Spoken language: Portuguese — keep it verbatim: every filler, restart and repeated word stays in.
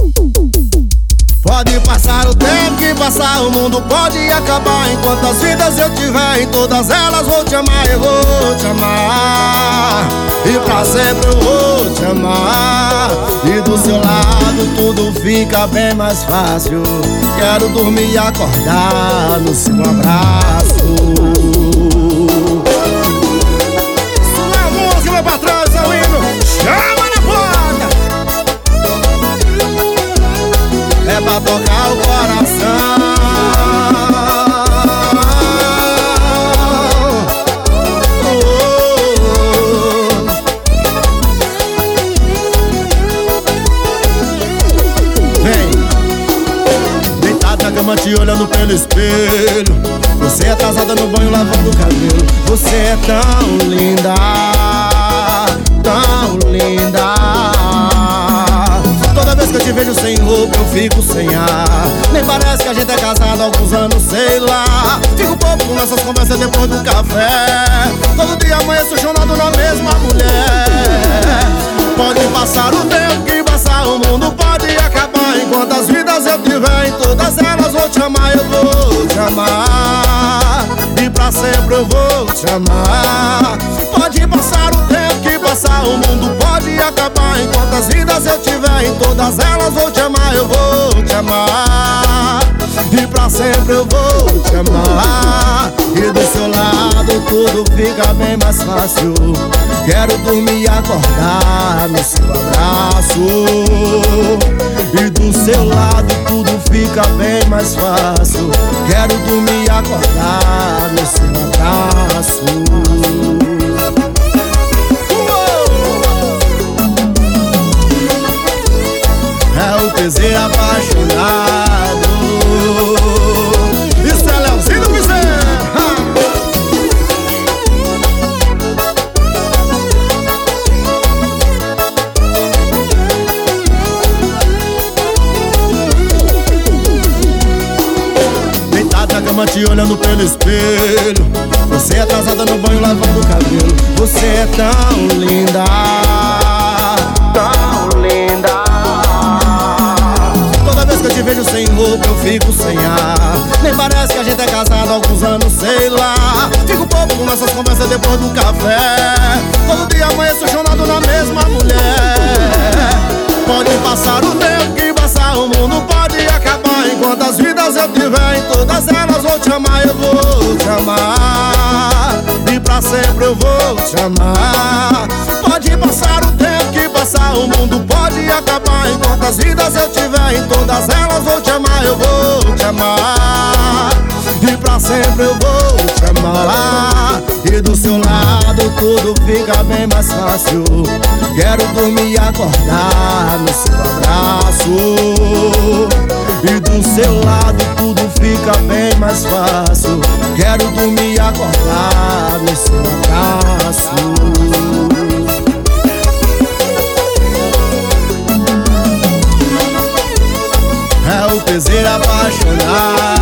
Pode passar o tempo que passar, o mundo pode acabar. Enquanto as vidas eu tiver, em todas elas vou te amar, eu vou te amar. E pra sempre eu vou te amar. E do seu lado tudo fica bem mais fácil. Quero dormir e acordar no seu abraço. Isso é a música, meu patrão, isso é o hino. Chama na porta! É pra tocar o coração. Te olhando pelo espelho, você é atrasada no banho lavando o cabelo. Você é tão linda, tão linda. Toda vez que eu te vejo sem roupa eu fico sem ar. Nem parece que a gente é casado há alguns anos, sei lá. Fico bobo com nossas conversas depois do café. Todo dia amanheço chorando na mesma mulher. Pode passar o tempo que passar, o mundo pode acabar. Enquanto as vidas eu tiver, em todas elas vou te amar, eu vou te amar. E pra sempre eu vou te amar. Pode passar o tempo que passar, o mundo pode acabar. Enquanto as vidas eu tiver, em todas elas vou te amar, eu vou te amar. E pra sempre eu vou te amar. E do seu lado tudo fica bem mais fácil. Quero dormir e acordar no seu abraço. E do seu lado tudo fica bem mais fácil. Quero dormir e acordar no seu abraço. É o P Z apaixonado. Isso é Leozinho do Bezerra. Te olhando pelo espelho, você é atrasada no banho lavando o cabelo. Você é tão linda, tão linda. Toda vez que eu te vejo sem roupa eu fico sem ar. Nem parece que a gente é casado há alguns anos, sei lá. Fico bobo com nossas conversas depois do café. Todo dia amanheço chorando na mesma mulher. Pode passar o tempo que passar, o mundo pode acabar. Enquanto as vidas eu tiver, em todas elas vou te amar, eu vou te amar. E pra sempre eu vou te amar. Pode passar o tempo que passar, o mundo pode acabar. Enquanto as vidas eu tiver, em todas elas vou te amar, eu vou te amar. E pra sempre eu vou te amar. E do seu lado tudo fica bem mais fácil. Quero dormir e acordar no seu abraço. E do seu lado tudo fica bem mais fácil. Quero dormir e acordar no seu abraço. É o P Z apaixonado.